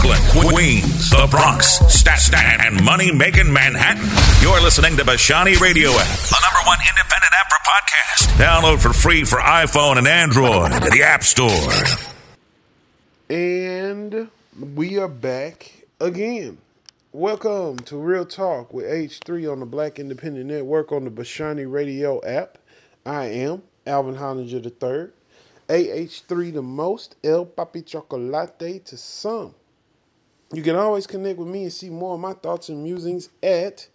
Brooklyn, Queens, the Bronx, Staten, and money-making Manhattan. You're listening to Bashani Radio App, the number one independent app for podcasts. Download for free for iPhone and Android at the App Store. And we are back again. Welcome to Real Talk with H3 on the Black Independent Network on the Bashani Radio app. I am Alvin Hollinger III, AH3 the most, El Papi Chocolate to some. You can always connect with me and see more of my thoughts and musings at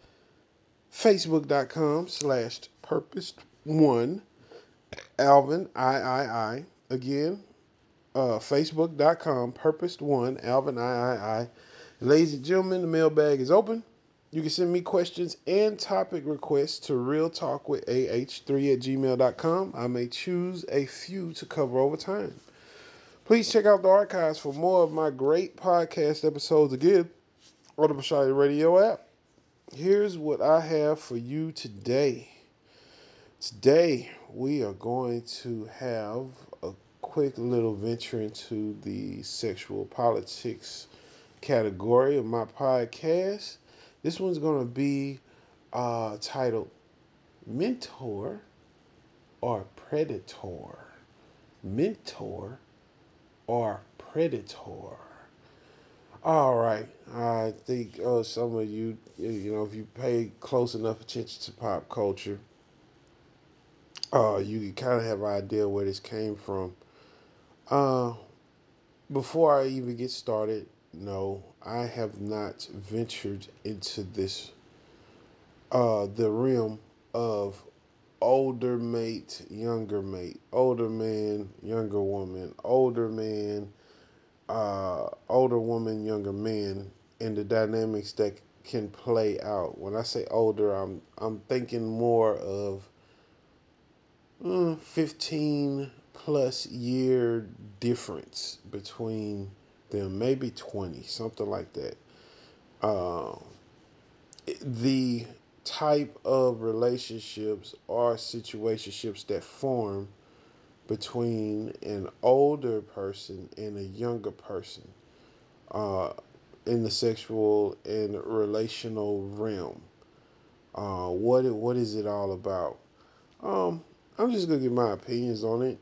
facebook.com/purposed1 Alvin I. Again, facebook.com purposed1 Alvin I. Ladies and gentlemen, the mailbag is open. You can send me questions and topic requests to realtalkwithah3@gmail.com. I may choose a few to cover over time. Please check out the archives for more of my great podcast episodes again on the Bashani Radio app. Here's what I have for you today. Today, we are going to have a quick little venture into the sexual politics category of my podcast. This one's going to be titled Mentor or Predator. Mentor or Predator. All right. I think some of you, if you pay close enough attention to pop culture, you can kind of have an idea where this came from. Before I even get started, no, I have not ventured into this, the realm of older mate, younger mate, older man, younger woman, older man, older woman, younger man, and the dynamics that can play out. When I say older, I'm thinking more of 15 plus year difference between them, maybe 20, something like that. The type of relationships or situationships that form between an older person and a younger person in the sexual and relational realm. What is it all about? I'm just gonna give my opinions on it,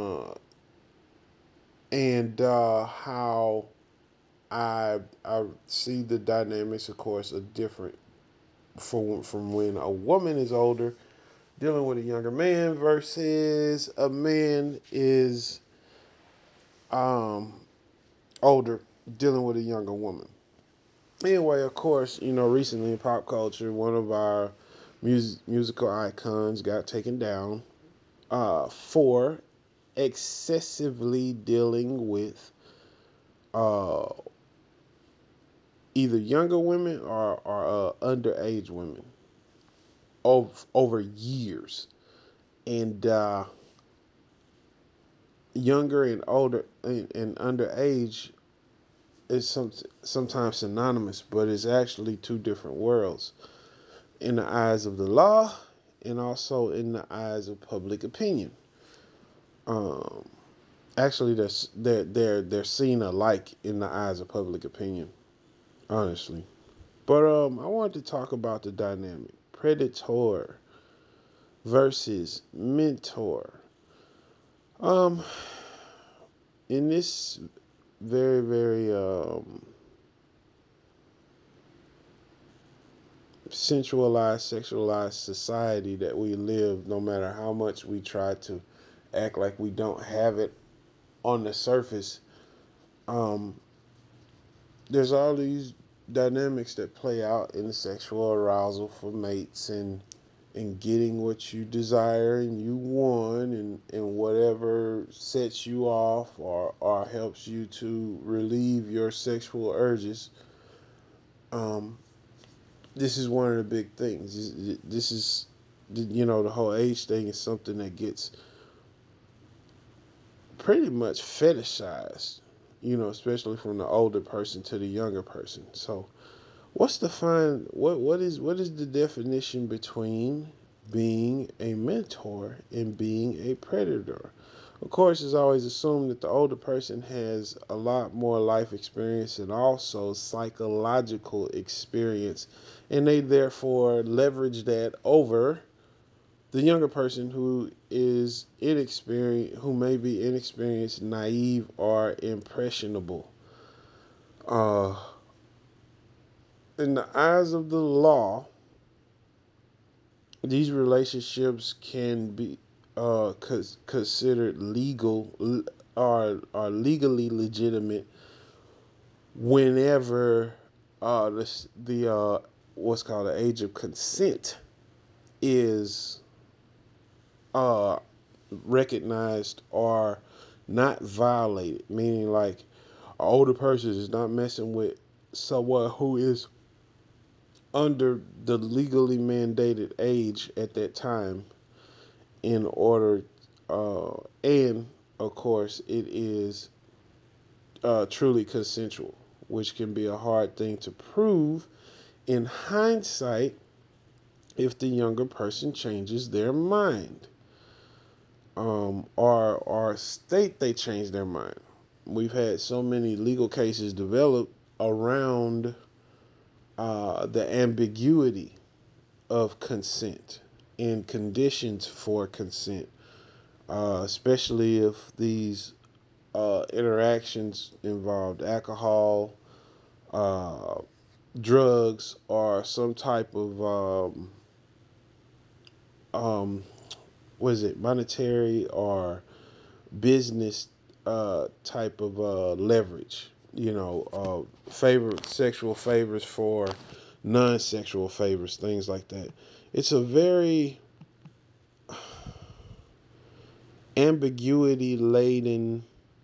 and how I see the dynamics. Of course, are different from when a woman is older dealing with a younger man versus a man is older dealing with a younger woman. Anyway, of course, recently in pop culture, one of our musical icons got taken down for excessively dealing with uh, either younger women or underage women over years. And younger and older and underage is sometimes synonymous, but it's actually two different worlds in the eyes of the law and also in the eyes of public opinion. Um, Actually, they're seen alike in the eyes of public opinion, honestly. But I wanted to talk about the dynamic predator versus mentor. Um, in this very very sensualized, sexualized society that we live, no matter how much we try to act like we don't have it on the surface, um, there's all these dynamics that play out in the sexual arousal for mates and getting what you desire and you want and whatever sets you off or helps you to relieve your sexual urges. Um, this is one of the big things. This is, the whole age thing is something that gets pretty much fetishized, especially from the older person to the younger person. So what's the fine? What is the definition between being a mentor and being a predator? Of course, it's always assumed that the older person has a lot more life experience and also psychological experience, and they therefore leverage that over the younger person who is inexperienced, who may be inexperienced, naive, or impressionable. Uh, in the eyes of the law, these relationships can be considered legal are legally legitimate whenever the what's called the age of consent is uh, recognized or not violated, meaning like an older person is not messing with someone who is under the legally mandated age at that time in order and of course it is truly consensual, which can be a hard thing to prove in hindsight if the younger person changes their mind or state they change their mind. We've had so many legal cases develop around the ambiguity of consent and conditions for consent, especially if these interactions involved alcohol, uh, drugs, or some type of um, was it monetary or business type of leverage. Sexual favors for non-sexual favors, things like that. It's a very ambiguity laden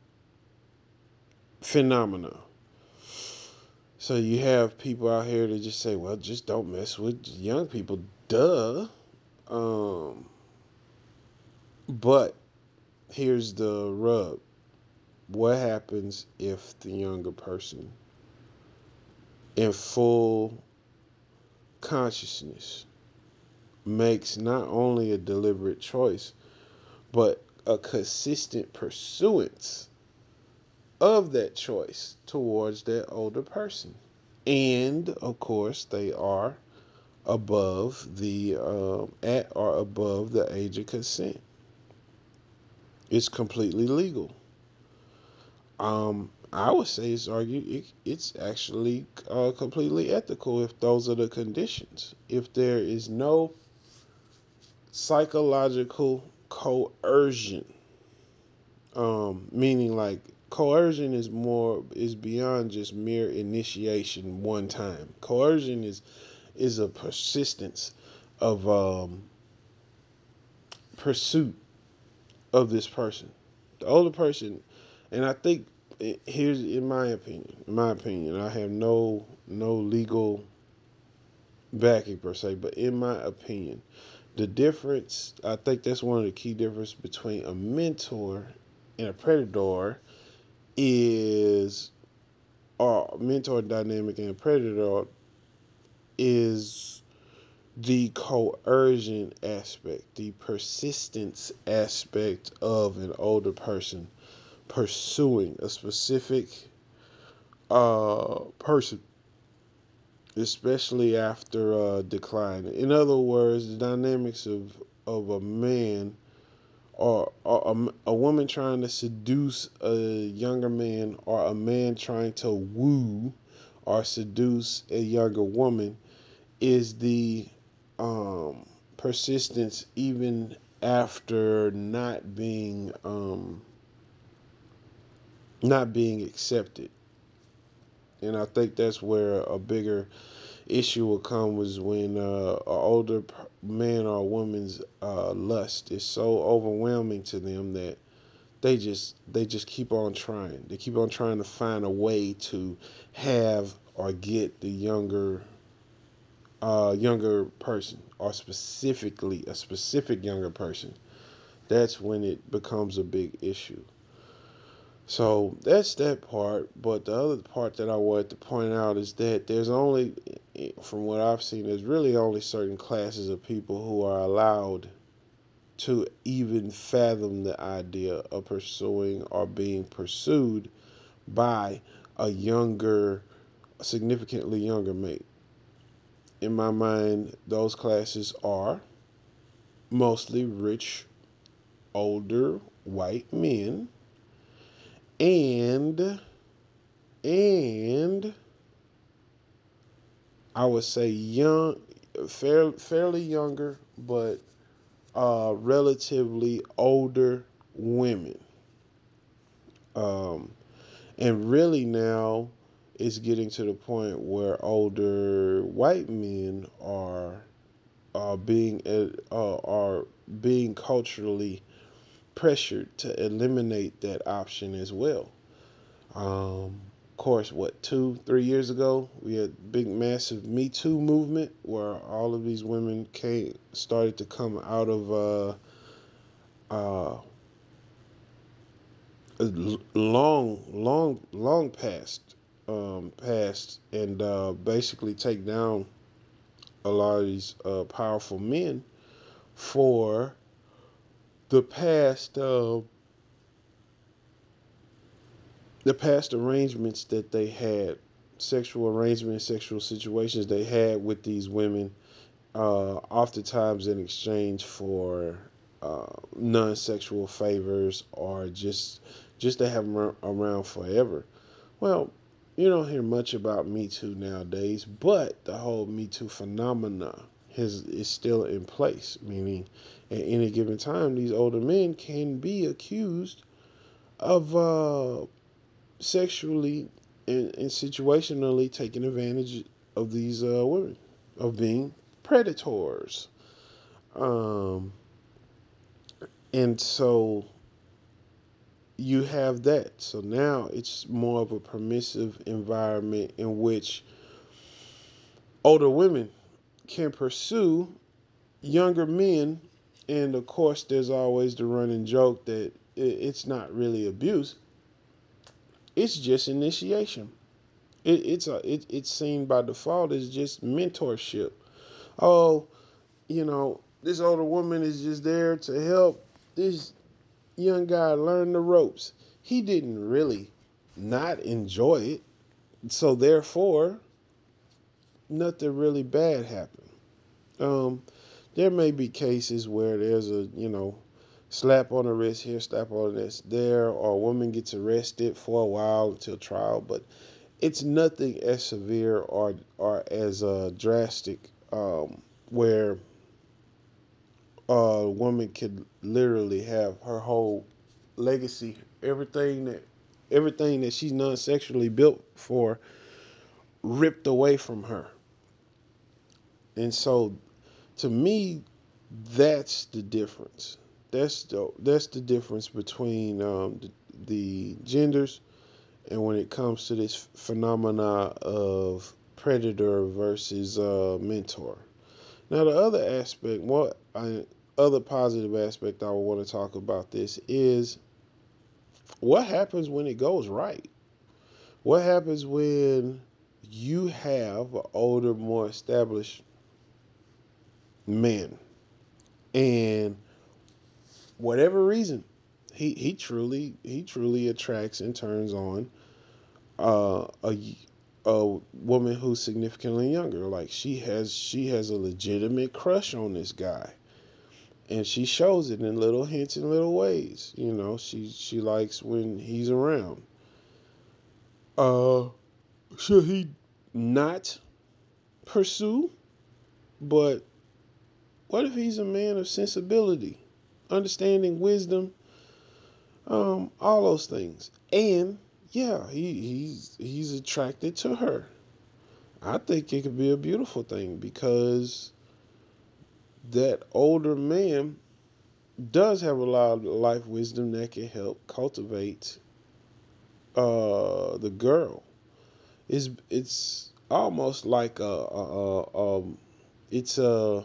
phenomena. So you have people out here that just say, "Well, just don't mess with young people." Duh. Um, but here's the rub: what happens if the younger person, in full consciousness, makes not only a deliberate choice, but a consistent pursuance of that choice towards that older person? And of course, they are above the at or above the age of consent. It's completely legal. I would say it's actually completely ethical if those are the conditions. If there is no psychological coercion, meaning like coercion is beyond just mere initiation one time. Coercion is a persistence of pursuit of this person, the older person, and I think here's in my opinion, I have no legal backing per se, but in my opinion, the difference, I think that's one of the key differences between a mentor and a predator is, or mentor dynamic and a predator is the coercion aspect, the persistence aspect of an older person pursuing a specific person, especially after decline. In other words, the dynamics of a man or a woman trying to seduce a younger man, or a man trying to woo or seduce a younger woman, is the persistence even after not being accepted. And I think that's where a bigger issue will come, was when an older man or woman's lust is so overwhelming to them that they just keep on trying. They keep on trying to find a way to have or get the younger person, or specifically a specific younger person. That's when it becomes a big issue. So that's that part. But the other part that I wanted to point out is that there's only, from what I've seen, there's really only certain classes of people who are allowed to even fathom the idea of pursuing or being pursued by a younger, significantly younger mate. In my mind, those classes are mostly rich, older white men and and I would say fairly younger, but relatively older women. Um, and really now it's getting to the point where older white men are being culturally pressured to eliminate that option as well. Of course, what 2, 3 years ago, we had big, massive Me Too movement where all of these women started to come out of uh, long past, and basically take down a lot of these powerful men for the past arrangements that they had, sexual arrangements, sexual situations they had with these women, oftentimes in exchange for non-sexual favors or just to have them around forever. Well, you don't hear much about Me Too nowadays, but the whole Me Too phenomena is still in place, meaning at any given time, these older men can be accused of sexually and situationally taking advantage of these women, of being predators. Um, and so you have that. So now it's more of a permissive environment in which older women can pursue younger men. And of course, there's always the running joke that it's not really abuse, it's just initiation. It's seen by default as just mentorship. Oh, this older woman is just there to help this young guy learn the ropes. He didn't really not enjoy it, so therefore, nothing really bad happened. Um, there may be cases where there's a slap on the wrist here, slap on the wrist there, or a woman gets arrested for a while until trial, but it's nothing as severe or as drastic, where a woman could literally have her whole legacy, everything that she's non-sexually built for, ripped away from her. And so, to me, that's the difference. That's the difference between the genders, and when it comes to this phenomena of predator versus mentor. Now, the other positive aspect I would want to talk about this is what happens when it goes right. What happens when you have an older, more established man, and whatever reason, he truly attracts and turns on uh, a a woman who's significantly younger. Like she has a legitimate crush on this guy, and she shows it in little hints and little ways. She likes when he's around. Uh, should he not pursue? But what if he's a man of sensibility, understanding, wisdom, all those things, and yeah, he's attracted to her. I think it could be a beautiful thing because that older man does have a lot of life wisdom that can help cultivate the girl. It's almost like it's a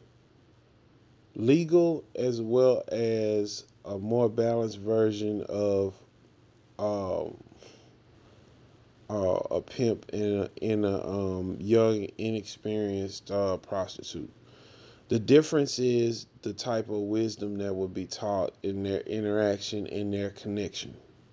legal as well as a more balanced version of um, a pimp in a young, inexperienced prostitute. The difference is the type of wisdom that will be taught in their interaction, in their connection.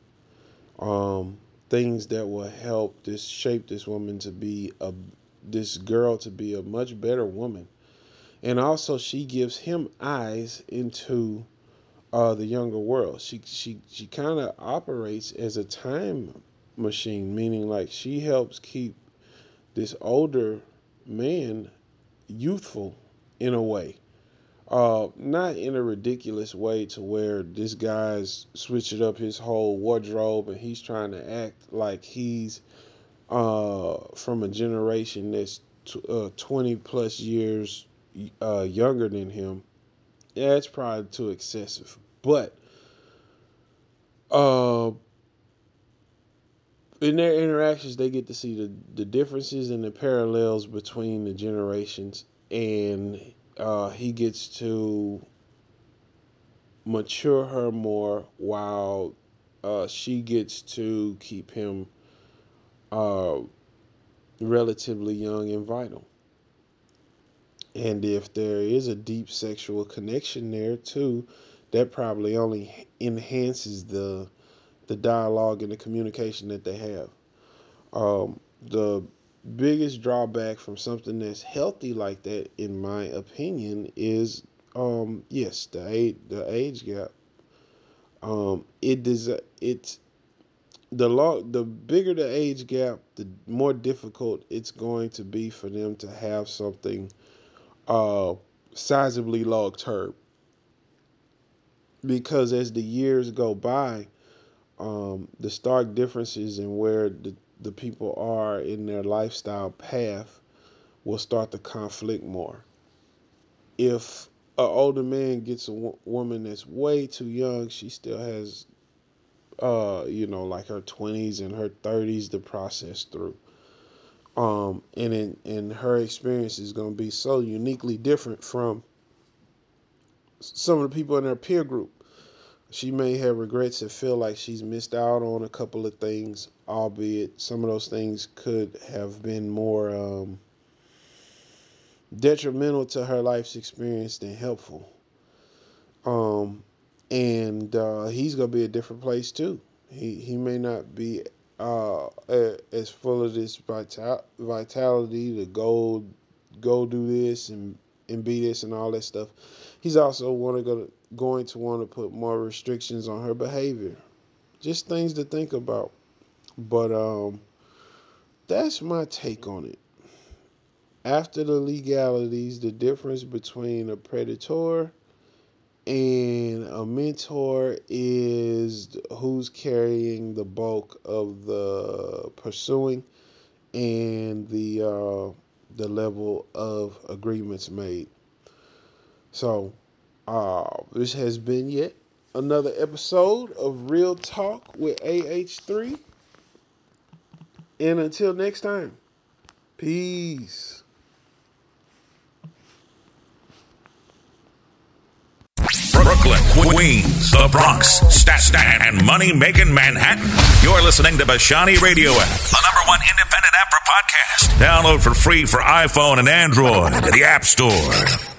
Things that will help shape this woman to be this girl to be a much better woman. And also she gives him eyes into the younger world. She kind of operates as a time machine, meaning like she helps keep this older man youthful in a way. Not in a ridiculous way to where this guy's switching up his whole wardrobe and he's trying to act like he's from a generation that's 20 plus years younger than him. Yeah, it's probably too excessive. But in their interactions, they get to see the differences and the parallels between the generations, and he gets to mature her more while she gets to keep him relatively young and vital. And if there is a deep sexual connection there too, that probably only enhances the dialogue and the communication that they have. The biggest drawback from something that's healthy like that, in my opinion, is yes, the age gap. The bigger the age gap, the more difficult it's going to be for them to have something sizably long term. Because as the years go by, the stark differences in where the people are in their lifestyle path will start to conflict more. If an older man gets a woman that's way too young, she still has, like her 20s and her 30s to process through. And her experience is going to be so uniquely different from some of the people in her peer group. She may have regrets and feel like she's missed out on a couple of things, albeit some of those things could have been more detrimental to her life's experience than helpful. And he's going to be a different place too. He may not be as full of this vitality to go do this and be this and all that stuff. He's also going to want to put more restrictions on her behavior. Just things to think about. But that's my take on it. After the legalities, the difference between a predator and a mentor is who's carrying the bulk of the pursuing and the level of agreements made. So this has been yet another episode of Real Talk with AH3. And until next time, peace. Brooklyn, Queens, the Bronx, Staten, and money-making Manhattan. You're listening to Bashani Radio App, the #1 independent app for podcasts. Download for free for iPhone and Android at the App Store.